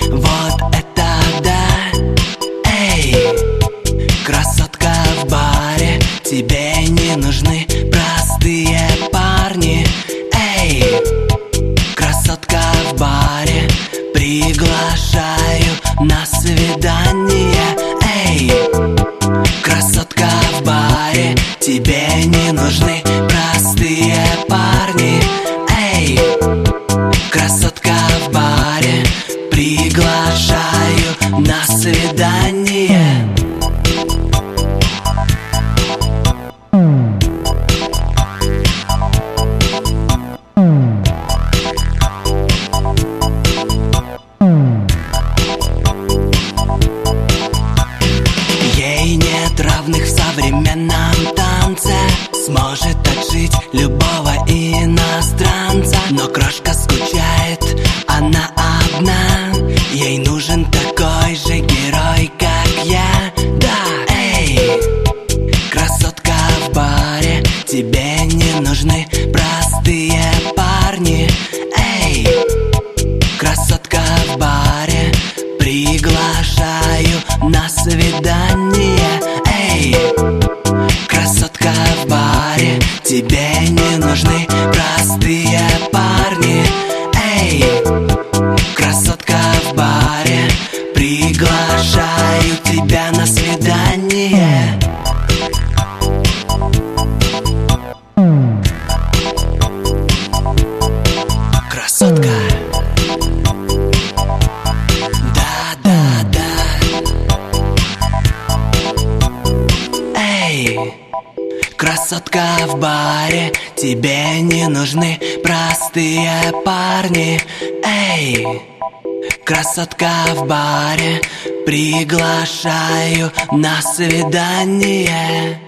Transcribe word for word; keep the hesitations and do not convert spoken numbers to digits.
вот это да. Эй, красотка в баре, тебе не нужны простые парни. Эй, красотка в баре, приглашаю на свидание. Эй, красотка в баре, тебе не нужны простые парни. Эй, красотка в баре, приглашаю на свидание. Ей нет равных в современном танце, сможет отжить любого иностранца. Но крошка скучает, она одна, ей нужен такой же герой, как я. Да, эй, красотка в баре, тебе не нужны простые парни. Эй, красотка в баре, приглашаю на свидание. Эй, красотка в баре, тебе не нужны простые парни. Эй, красотка в баре, приглашаю тебя на свидание. Красотка. Красотка в баре, тебе не нужны простые парни. Эй, красотка в баре, приглашаю на свидание.